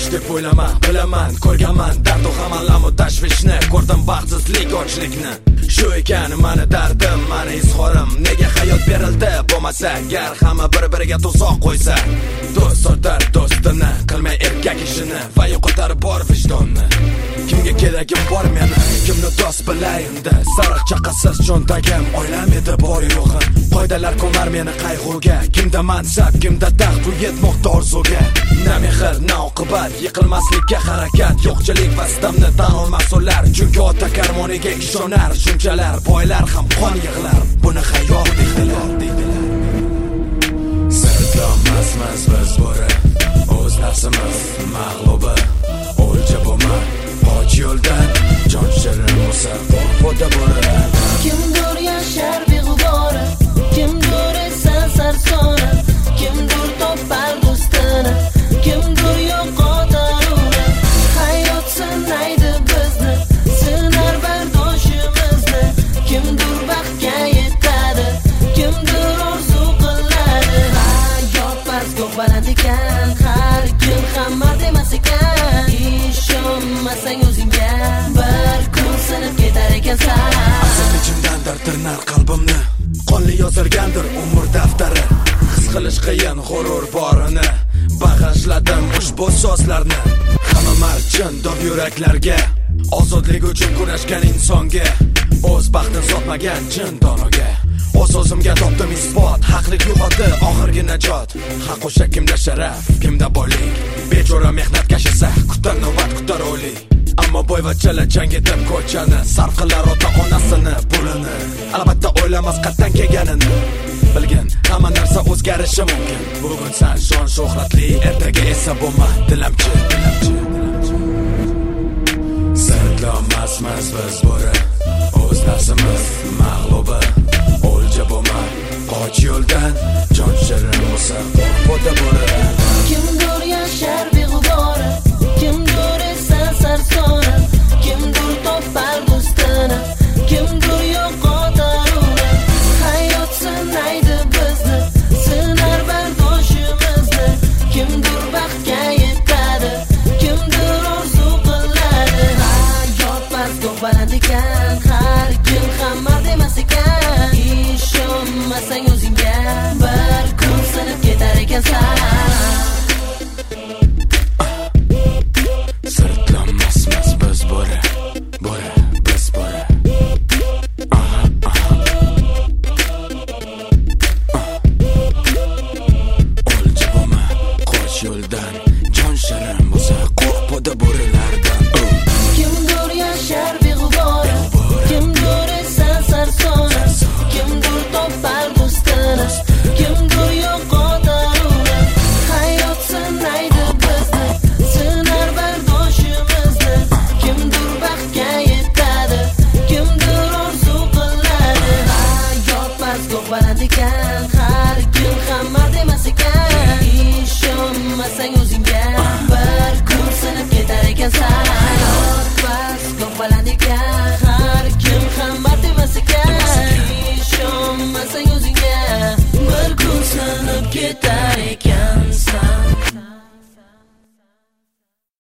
deb o'ylama, bilaman, ko'rganman dardu ham alamu tashvishni, ko'rdim baxtsizlik, ochlikni. Shu ekan mani dardim, mani izhorim. Nega hayot berildi bo'lmasa, gar hamma bir-biriga tuzoq qo'ysa. Do'st sotar do'stini, qilmay erkak ishini va yo'qotar bor vijdonni. Kimga keragim bor meni, kimni do'st bilayinda. Sariq chaqasiz cho'ntagim, oilam edi bor yo'g'im. Qoidalar ko'mar meni qayg'uga, kimda mansab, kimda taxt, u yetmoqda orzuga. Na mehr, na oqibat, yiqilmaslikka harakat, yo'qchilik va sitamni tan olmas ular. Chunki ota karmoniga ishonar, shunchalar boylar ham qon yig'lar. Buni hayot deydilar. Sirtlamasmas biz bo'ri, o'z nafsimiz mag'lubi. O'lja bo'lma, qoch yo'ldan, jon shirin bo'lsa, qo'rqoda bo'ri. Kimdir yashar beg'ubora, kimdir esa sarsona, kimdir topar do'stini, kimdir yo'qotar uni. Hayot sinaydi bizni, sinar bardoshimizni, kimdir baxtga yetadi, kimdir orzu qiladi. Hayot past-ko'k baland ekan, har kim hamma demas ekan. Ishonmasang o'zingga, bir kun sinib ketar ekansan. Asl ichimdandir tirnar qalbimni, qonli yozilgandir umr daftari. His qilish qiyin g'urur borini, bag'ishladim ushbu so'zlarni. Hamma marchin dov yuraklarga, ozodlik uchun kurashgan insonga, o'z baxtini sotmagan chin donoga. O'z-o'zimga topdim isbot, haqlik yo'qotdi oxirgi najot. Haq o'sha kimda sharaf, kimda boylik, bechora mehnatkash esa kutar navbat, kutar o'lik. Ammo boyvachchalar jang etib ko'chani, sarf qilar ota-onasini pulini. Albatta o'ylamas qatdan kelganini, bilgin hamma narsa o'zgarishi mumkin. Bugun sen shon shuhratli, ertaga esa bo'lma dilamchi. Sirtlamasmas biz bo'ri, o'z nafsimiz mag'lubi. O'lja bo'lma, qoch yo'ldan, jon shirin bo'lsa, qo'rqoda bo'ri. Kimdir yashar beg'ubora, kimdir esa sarsona, kimdir topar do'stini, kimdir yo'qotar uni. Hayot sinaydi bizni, sinar bardoshimizni, kimdir baxtga yetadi, kimdir orzu qiladi. Hayot past-ko'k baland ekan, har kim hamma demas ekan. Ishonmasang o'zingga, bir kun sinib ketar ekansan. Sirtlamasmas biz bo'ri, bo'ri, biz bo'ri. O'lja bo'lma, qoch yo'ldan, jon shirin bo'lsa, qo'rqoda bo'rilardan. Kimdir yashar beg'ubora, kimdir esa sarsona, kimdir topar do'stini, kimdir yo'qotar uni. Hayot sinaydi bizni, sinar bardoshimizni, kimdir baxtga yetadi, kimdir orzu qiladi. Hayot past-ko'k baland ekan, har kim hamma demas ekan. Ishonmasang o'zingga, bir kun sinib ketar ekansan. Hayot past-ko'k baland ekan, har kim hamma demas ekan. Ishonmasang o'zingga, bir kun sinib ketar ekansan.